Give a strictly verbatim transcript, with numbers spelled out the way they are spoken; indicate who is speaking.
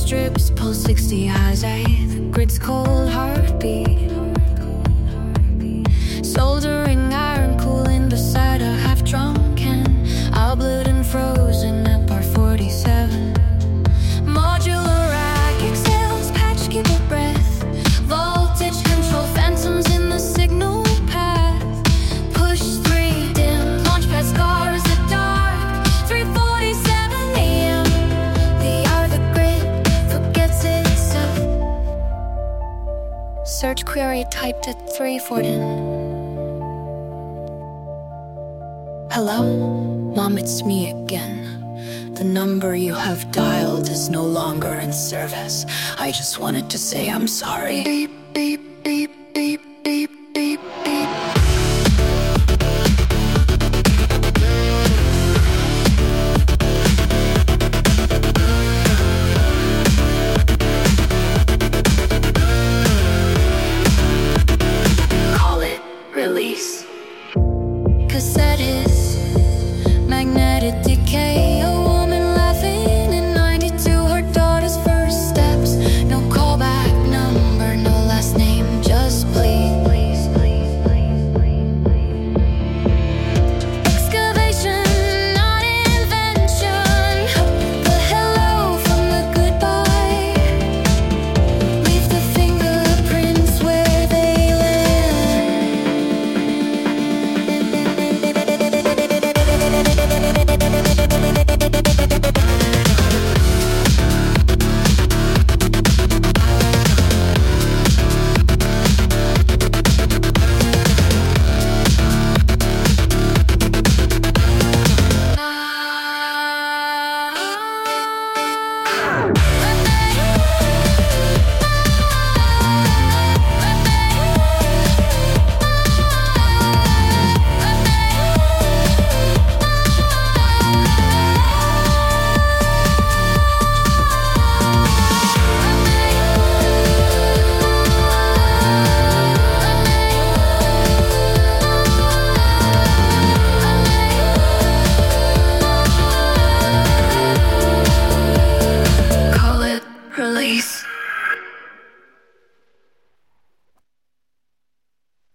Speaker 1: strips, pulse sixty as I the grid's cold heartbeat. Soldering iron, cooling beside a half-drunk can. Oblit and frozen at bar forty-seven. Modular rack exhales, patch, keep a breath. Voltage control, phantoms in the signal path. Push three, dim, launchpad scars the dark. three forty-seven a m The hour the grid forgets itself. Search query typed at three forty. Hello? Mom, it's me again. The number you have dialed is no longer in service. I just wanted to say I'm sorry. Beep, beep, beep.